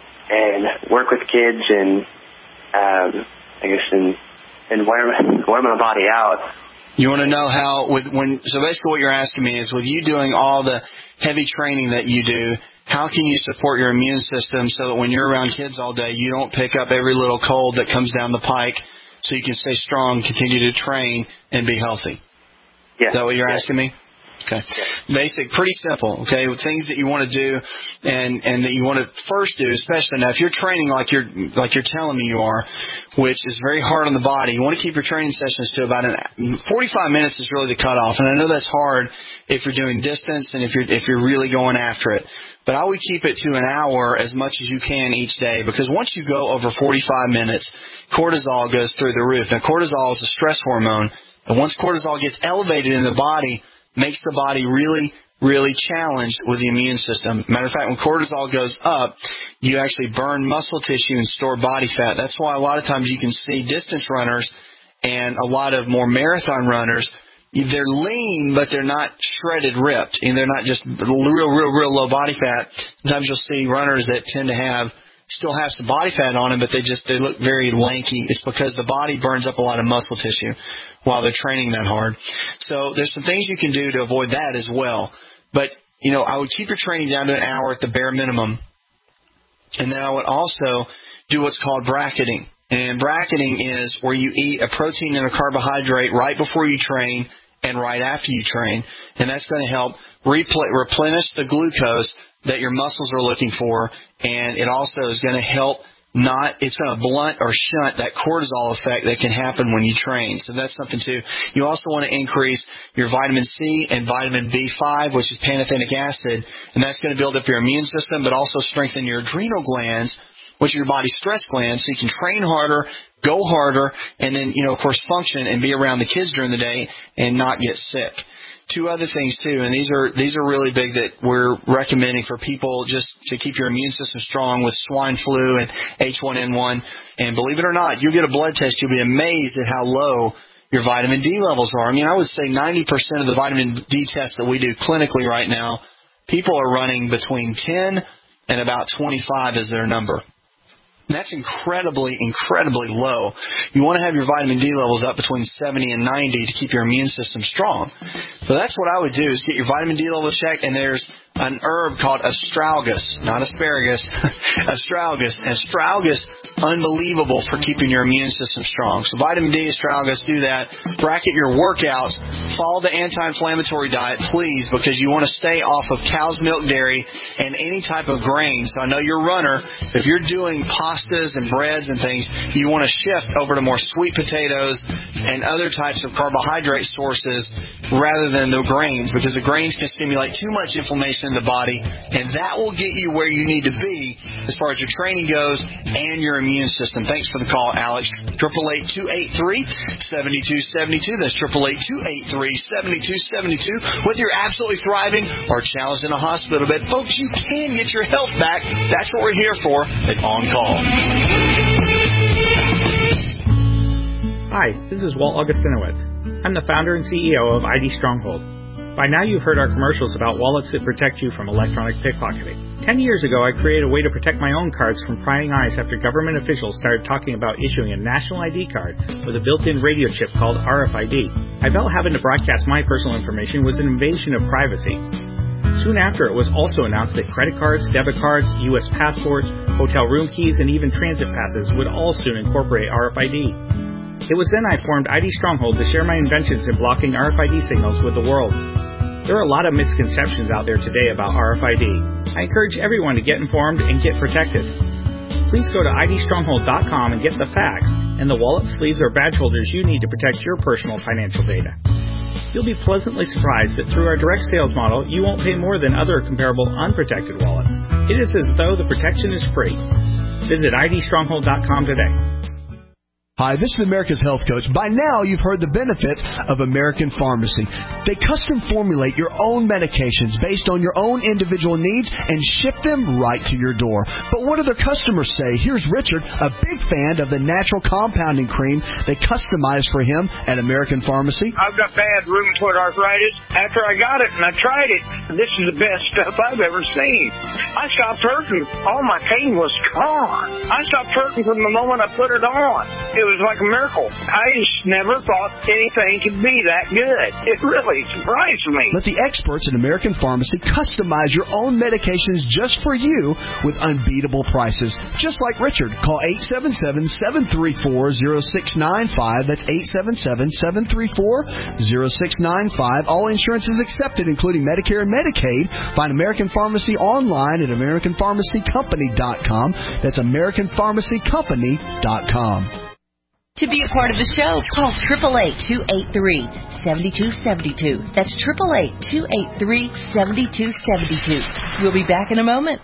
and work with kids and um, I guess and and wear wear my body out. You want to know how with when so basically what you're asking me is, with you doing all the heavy training that you do, how can you support your immune system so that when you're around kids all day, you don't pick up every little cold that comes down the pike, so you can stay strong, continue to train, and be healthy? Yeah. Is that what you're yeah. asking me? Okay. Basic, pretty simple, okay, with things that you want to do and, and that you want to first do, especially now if you're training like you're, like you're telling me you are, which is very hard on the body, you want to keep your training sessions to about an, forty-five minutes is really the cutoff. And I know that's hard if you're doing distance and if you're, if you're really going after it. But I would keep it to an hour as much as you can each day, because once you go over forty-five minutes, cortisol goes through the roof. Now, cortisol is a stress hormone, and once cortisol gets elevated in the body, makes the body really, really challenged with the immune system. Matter of fact, when cortisol goes up, you actually burn muscle tissue and store body fat. That's why a lot of times you can see distance runners and a lot of more marathon runners, they're lean, but they're not shredded ripped, and they're not just real, real, real low body fat. Sometimes you'll see runners that tend to have still have some body fat on them, but they just they look very lanky. It's because the body burns up a lot of muscle tissue while they're training that hard. So there's some things you can do to avoid that as well. But, you know, I would keep your training down to an hour at the bare minimum. And then I would also do what's called bracketing. And bracketing is where you eat a protein and a carbohydrate right before you train and right after you train. And that's going to help repl- replenish the glucose that your muscles are looking for. And it also is going to help not, it's going to blunt or shunt that cortisol effect that can happen when you train. So that's something too. You also want to increase your vitamin C and vitamin B five, which is pantothenic acid, and that's going to build up your immune system, but also strengthen your adrenal glands, which are your body's stress glands, so you can train harder, go harder, and then, you know, of course, function and be around the kids during the day and not get sick. Two other things too, and these are these are really big that we're recommending for people just to keep your immune system strong with swine flu and H one N one. And believe it or not, you get a blood test, you'll be amazed at how low your vitamin D levels are. I mean, I would say ninety percent of the vitamin D tests that we do clinically right now, people are running between ten and about twenty-five as their number. That's incredibly, incredibly low. You want to have your vitamin D levels up between seventy and ninety to keep your immune system strong. So that's what I would do, is get your vitamin D level checked, and there's an herb called astragalus, not asparagus, astragalus. And astragalus, unbelievable for keeping your immune system strong. So vitamin D, astragalus, do that. Bracket your workouts. Follow the anti-inflammatory diet, please, because you want to stay off of cow's milk, dairy, and any type of grain. So I know you're a runner. If you're doing pastas and breads and things, you want to shift over to more sweet potatoes and other types of carbohydrate sources rather than the grains, because the grains can stimulate too much inflammation in the body, and that will get you where you need to be as far as your training goes and your immune system. Thanks for the call, Alex. triple eight two eight three seven two seven two. That's triple eight two eight three seven two seven two. Whether you're absolutely thriving or challenged in a hospital bed, folks, you can get your health back. That's what we're here for at On Call. Hi, this is Walt Augustinowicz. I'm the founder and C E O of I D Stronghold. By now you've heard our commercials about wallets that protect you from electronic pickpocketing. Ten years ago, I created a way to protect my own cards from prying eyes after government officials started talking about issuing a national I D card with a built-in radio chip called R F I D. I felt having to broadcast my personal information was an invasion of privacy. Soon after, it was also announced that credit cards, debit cards, U S passports, hotel room keys, and even transit passes would all soon incorporate R F I D. It was then I formed I D Stronghold to share my inventions in blocking R F I D signals with the world. There are a lot of misconceptions out there today about R F I D. I encourage everyone to get informed and get protected. Please go to I D stronghold dot com and get the facts and the wallet, sleeves, or badge holders you need to protect your personal financial data. You'll be pleasantly surprised that through our direct sales model, you won't pay more than other comparable unprotected wallets. It is as though the protection is free. Visit I D stronghold dot com today. Hi, this is America's Health Coach. By now, you've heard the benefits of American Pharmacy. They custom formulate your own medications based on your own individual needs and ship them right to your door. But what do their customers say? Here's Richard, a big fan of the natural compounding cream they customized for him at American Pharmacy. I've got bad rheumatoid arthritis. After I got it and I tried it, this is the best stuff I've ever seen. I stopped hurting. All my pain was gone. I stopped hurting from the moment I put it on. It was like a miracle. I just never thought anything could be that good. It really surprised me. Let the experts at American Pharmacy customize your own medications just for you with unbeatable prices. Just like Richard. Call eight seven seven, seven three four, zero six nine five. That's eight seven seven, seven three four, zero six nine five. All insurance is accepted, including Medicare and Medicaid. Find American Pharmacy online at american pharmacy company dot com. That's american pharmacy company dot com. To be a part of the show, call eight eight eight, two eight three, seven two seven two. That's eight eight eight, two eight three, seven two seven two. We'll be back in a moment.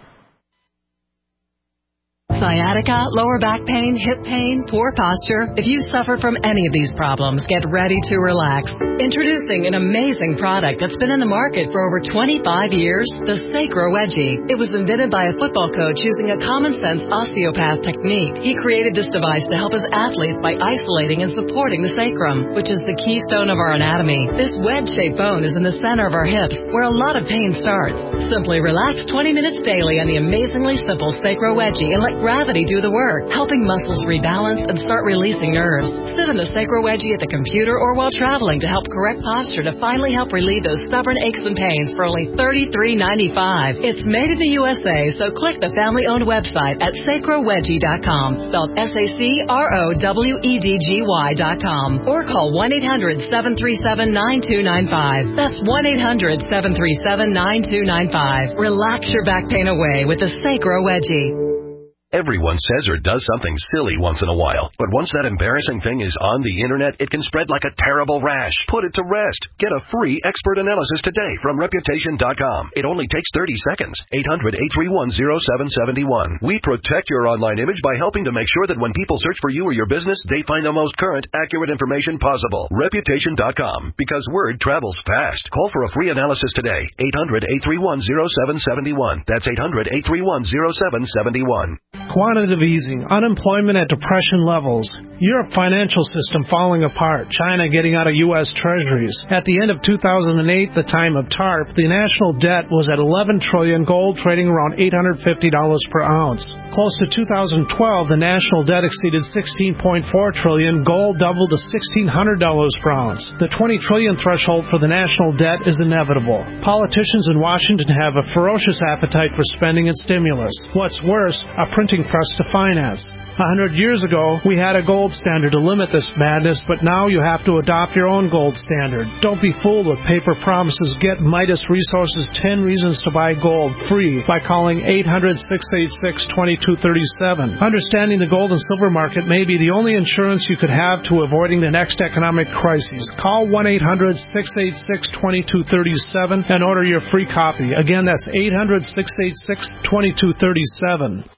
Sciatica, lower back pain, hip pain, poor posture. If you suffer from any of these problems, get ready to relax. Introducing an amazing product that's been in the market for over twenty-five years, the Sacro Wedgie. It was invented by a football coach using a common-sense osteopath technique. He created this device to help his athletes by isolating and supporting the sacrum, which is the keystone of our anatomy. This wedge-shaped bone is in the center of our hips, where a lot of pain starts. Simply relax twenty minutes daily on the amazingly simple Sacro Wedgie and let gravity do the work, helping muscles rebalance and start releasing nerves. Sit in the Sacro Wedgie at the computer or while traveling to help correct posture to finally help relieve those stubborn aches and pains for only thirty-three ninety-five. It's made in the U S A, so click the family-owned website at sacro wedgie dot com, spelled S A C R O W E D G Y dot com, or call one eight hundred, seven three seven, nine two nine five. That's one eight hundred, seven three seven, nine two nine five. Relax your back pain away with the Sacro Wedgie. Everyone says or does something silly once in a while. But once that embarrassing thing is on the internet, it can spread like a terrible rash. Put it to rest. Get a free expert analysis today from reputation dot com. It only takes thirty seconds. eight hundred, eight three one, zero seven seven one. We protect your online image by helping to make sure that when people search for you or your business, they find the most current, accurate information possible. reputation dot com. Because word travels fast. Call for a free analysis today. eight hundred, eight three one, zero seven seven one. That's eight hundred, eight three one, zero seven seven one. Quantitative easing, unemployment at depression levels, Europe financial system falling apart, China getting out of U S treasuries. At the end of two thousand eight, the time of TARP, the national debt was at eleven trillion dollars, gold trading around eight hundred fifty dollars per ounce. Close to two thousand twelve, the national debt exceeded sixteen point four trillion dollars, gold doubled to sixteen hundred dollars per ounce. The twenty trillion dollars threshold for the national debt is inevitable. Politicians in Washington have a ferocious appetite for spending and stimulus. What's worse, a printing press to finance. A hundred years ago, we had a gold standard to limit this madness, but now you have to adopt your own gold standard. Don't be fooled with paper promises. Get Midas Resources ten Reasons to Buy Gold free by calling eight hundred, six eight six, two two three seven. Understanding the gold and silver market may be the only insurance you could have to avoiding the next economic crisis. Call one eight hundred, six eight six, two two three seven and order your free copy. Again, that's eight hundred, six eight six, two two three seven.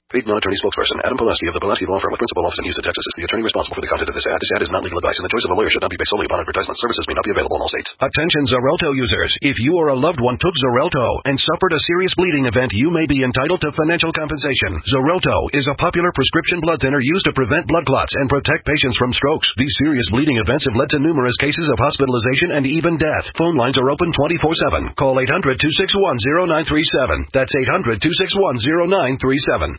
Paid non-attorney spokesperson Adam Pulaski of the Pulaski Law Firm with principal office in Houston, Texas is the attorney responsible for the content of this ad. This ad is not legal advice, and the choice of a lawyer should not be based solely upon advertisement. Services may not be available in all states. Attention Xarelto users. If you or a loved one took Xarelto and suffered a serious bleeding event, you may be entitled to financial compensation. Xarelto is a popular prescription blood thinner used to prevent blood clots and protect patients from strokes. These serious bleeding events have led to numerous cases of hospitalization and even death. Phone lines are open twenty-four seven. Call eight hundred, two six one, zero nine three seven. That's eight hundred, two six one, zero nine three seven.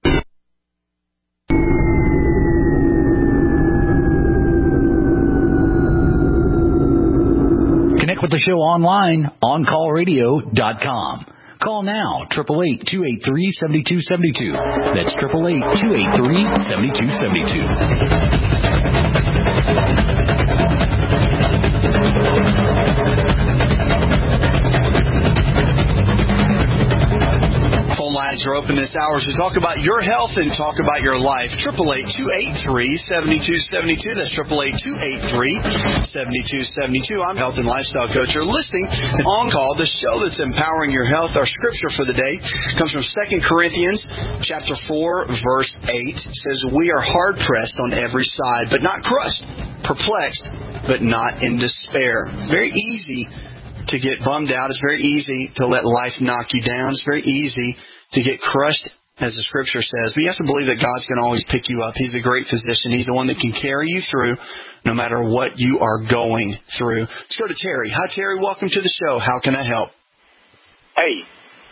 Connect with the show online, on call radio dot com. Call now, eight eight eight, two eight three, seven two seven two. That's eight eight eight, two eight three, seven two seven two. Lines are open this hour to talk about your health and talk about your life. eight eight eight, two eight three, seven two seven two. That's eight eight eight, two eight three, seven two seven two. I'm health and lifestyle coach. You're listening to On Call, the show that's empowering your health. Our scripture for the day comes from Second Corinthians chapter four, verse eight. It says, we are hard pressed on every side, but not crushed, perplexed, but not in despair. Very easy to get bummed out. It's very easy to let life knock you down. It's very easy to get crushed, as the scripture says. But you have to believe that God's going to always pick you up. He's a great physician. He's the one that can carry you through no matter what you are going through. Let's go to Terry. Hi, Terry. Welcome to the show. How can I help? Hey.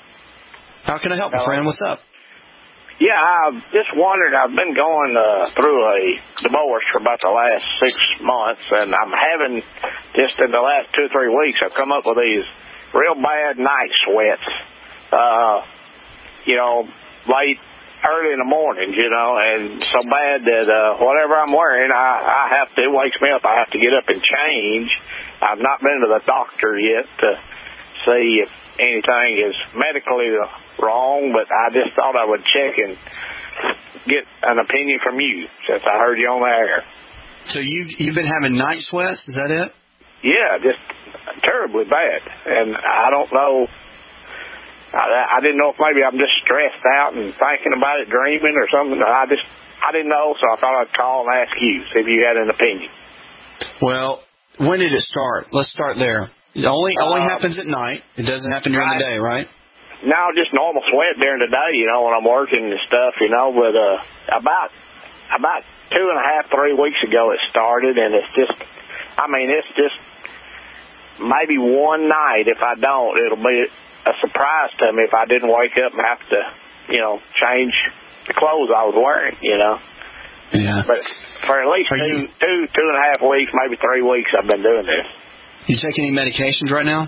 How can I help, my friend? What's up? Yeah, I've just wondered. I've been going uh, through a divorce for about the last six months, and I'm having, just in the last two or three weeks, I've come up with these real bad night sweats. Uh... you know, late, early in the morning, you know, and so bad that uh, whatever I'm wearing, I, I have to, it wakes me up. I have to get up and change. I've not been to the doctor yet to see if anything is medically wrong, but I just thought I would check and get an opinion from you since I heard you on the air. So you, you've been having night sweats, is that it? Yeah, just terribly bad. And I don't know. I, I didn't know if maybe I'm just stressed out and thinking about it, dreaming or something. I just, I didn't know, so I thought I'd call and ask you, see if you had an opinion. Well, when did it start? Let's start there. It only, uh, only happens at night. It doesn't happen during right. the day, right? No, just normal sweat during the day, you know, when I'm working and stuff, you know. But uh, about, about two and a half, three weeks ago it started, and it's just, I mean, it's just maybe one night. If I don't, it'll be a surprise to me if I didn't wake up and have to, you know, change the clothes I was wearing, you know. Yeah. But for at least two, you, two, two and a half weeks, maybe three weeks, I've been doing this. You take any medications right now?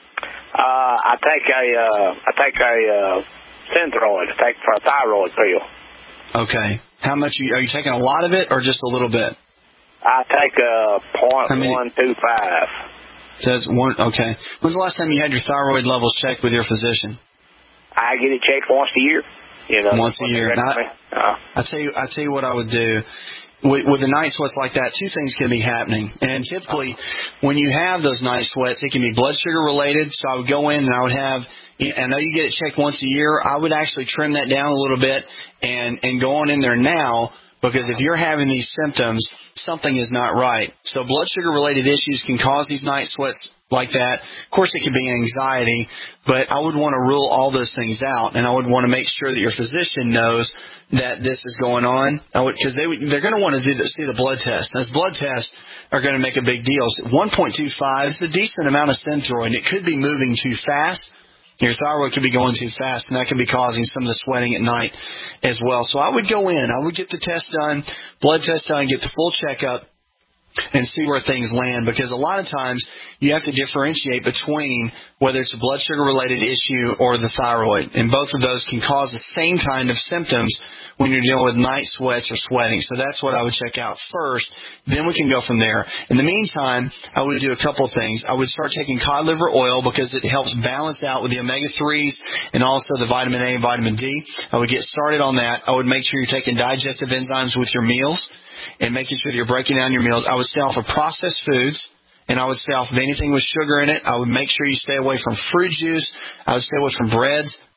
Uh, I take a, uh, I take a, uh, Synthroid. I take for a thyroid pill. Okay. How much are you, are you taking a lot of it or just a little bit? I take a point one two five. Says one. Okay. When's the last time you had your thyroid levels checked with your physician? I get it checked once a year. You know, once a year. Now, uh, I tell you, I tell you what I would do. With, with the night sweats like that, two things can be happening. And typically, when you have those night sweats, it can be blood sugar related. So I would go in and I would have. I know you get it checked once a year. I would actually trim that down a little bit and and go on in there now. Because if you're having these symptoms, something is not right. So blood sugar-related issues can cause these night sweats like that. Of course, it can be anxiety, but I would want to rule all those things out, and I would want to make sure that your physician knows that this is going on. Because they, they're going to want to do the, see the blood test. Those blood tests are going to make a big deal. one point two five is a decent amount of Synthroid, and it could be moving too fast. Your thyroid could be going too fast, and that could be causing some of the sweating at night as well. So I would go in. I would get the test done, blood test done, get the full checkup, and see where things land. Because a lot of times you have to differentiate between whether it's a blood sugar-related issue or the thyroid. And both of those can cause the same kind of symptoms when you're dealing with night sweats or sweating. So that's what I would check out first. Then we can go from there. In the meantime, I would do a couple of things. I would start taking cod liver oil because it helps balance out with the omega threes and also the vitamin A and vitamin D. I would get started on that. I would make sure you're taking digestive enzymes with your meals and making sure that you're breaking down your meals. I would stay off of processed foods. And I would stay off of anything with sugar in it. I would make sure you stay away from fruit juice. I would stay away from breads,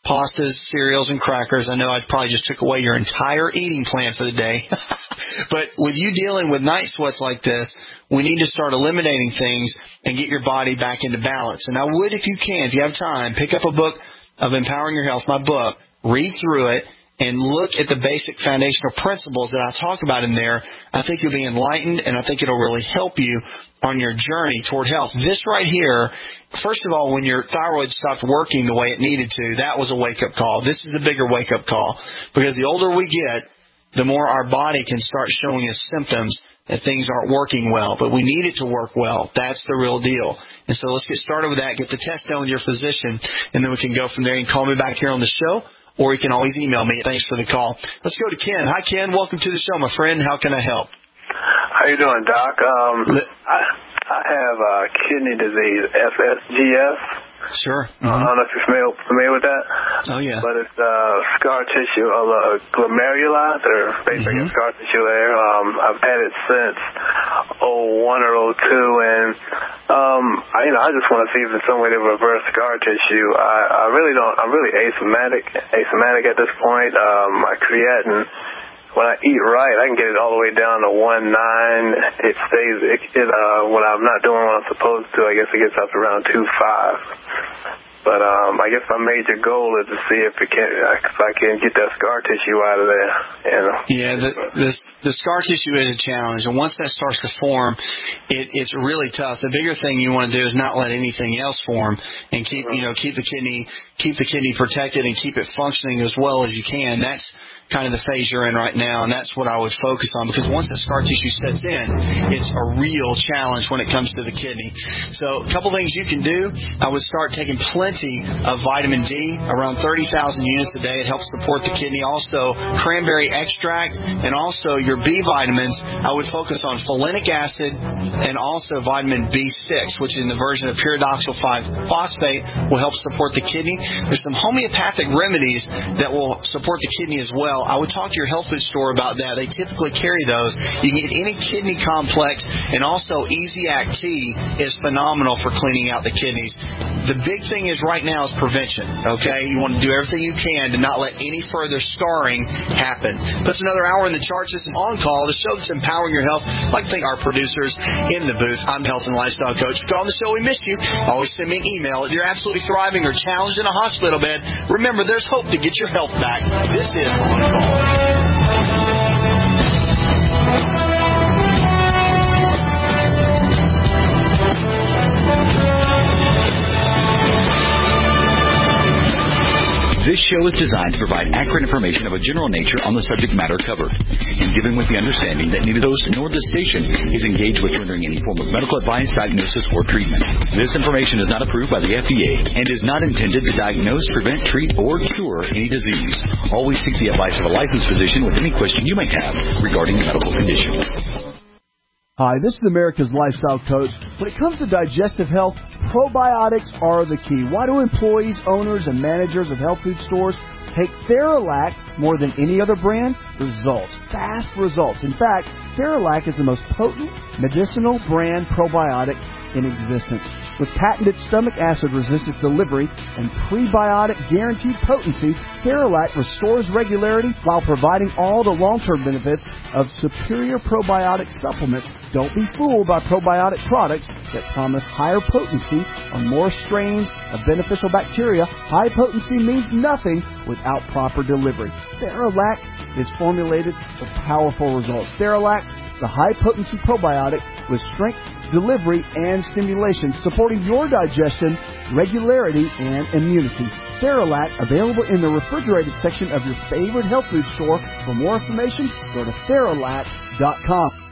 pastas, cereals, and crackers, I know I probably just took away your entire eating plan for the day. But with you dealing with night sweats like this, we need to start eliminating things and get your body back into balance. And I would, if you can, if you have time, pick up a book of Empowering Your Health, my book, read through it, and look at the basic foundational principles that I talk about in there. I think you'll be enlightened, and I think it'll really help you on your journey toward health. This right here, first of all, when your thyroid stopped working the way it needed to, that was a wake-up call. This is a bigger wake-up call, because the older we get, the more our body can start showing us symptoms that things aren't working well. But we need it to work well. That's the real deal. And so let's get started with that. Get the test done with your physician, and then we can go from there. You can call me back here on the show, or you can always email me. Thanks for the call. Let's go to Ken. Hi, Ken. Welcome to the show, my friend. How can I help? How you doing, Doc? Um, I, I have uh, kidney disease, F S G S. Sure. Mm-hmm. I don't know if you're familiar, familiar with that. Oh, yeah. But it's uh, scar tissue of the glomeruli. There's basically mm-hmm. scar tissue there. Um, I've had it since oh one or oh two, and um, I, you know, I just want to see if there's some way to reverse scar tissue. I, I really don't. I'm really asymptomatic, asymptomatic at this point. Um, my creatinine, when I eat right, I can get it all the way down to one nine. It stays, it, it, uh, when I'm not doing what I'm supposed to, I guess it gets up to around two five. But um, I guess my major goal is to see if it can, if I can get that scar tissue out of there. You know? Yeah, the, the the scar tissue is a challenge, and once that starts to form, it, it's really tough. The bigger thing you want to do is not let anything else form, and keep you know keep the kidney keep the kidney protected and keep it functioning as well as you can. That's kind of the phase you're in right now, and that's what I would focus on, because once that scar tissue sets in, it's a real challenge when it comes to the kidney. So a couple things you can do. I would start taking plenty of vitamin D, around thirty thousand units a day. It helps support the kidney. Also, cranberry extract, and also your B vitamins. I would focus on folinic acid and also vitamin B six, which in the version of pyridoxal five phosphate will help support the kidney. There's some homeopathic remedies that will support the kidney as well. I would talk to your health food store about that. They typically carry those. You can get any kidney complex, and also Easy Act T is phenomenal for cleaning out the kidneys. The big thing is right now is prevention, okay? You want to do everything you can to not let any further scarring happen. Puts another hour in the charts. This is On Call, the show that's empowering your health. I'd like to thank our producers in the booth. I'm health and lifestyle coach. If you're on the show, we miss you. Always send me an email. If you're absolutely thriving or challenged in a hospital bed, remember, there's hope to get your health back. This is On Call. This show is designed to provide accurate information of a general nature on the subject matter covered, and given with the understanding that neither host nor the station is engaged with rendering any form of medical advice, diagnosis, or treatment. This information is not approved by the F D A and is not intended to diagnose, prevent, treat, or cure any disease. Always seek the advice of a licensed physician with any question you may have regarding a medical condition. Hi, this is America's Lifestyle Coach. When it comes to digestive health, probiotics are the key. Why do employees, owners, and managers of health food stores take Theralac more than any other brand? Results. Fast results. In fact, Theralac is the most potent medicinal brand probiotic in existence. With patented stomach acid resistance delivery and prebiotic guaranteed potency, Theralac restores regularity while providing all the long-term benefits of superior probiotic supplements. Don't be fooled by probiotic products that promise higher potency on more strains of beneficial bacteria. High potency means nothing without proper delivery. Theralac is formulated for powerful results. Theralac, the high-potency probiotic with strength, delivery, and stimulation, supporting your digestion, regularity, and immunity. Theralac, available in the refrigerated section of your favorite health food store. For more information, go to Theralac dot com.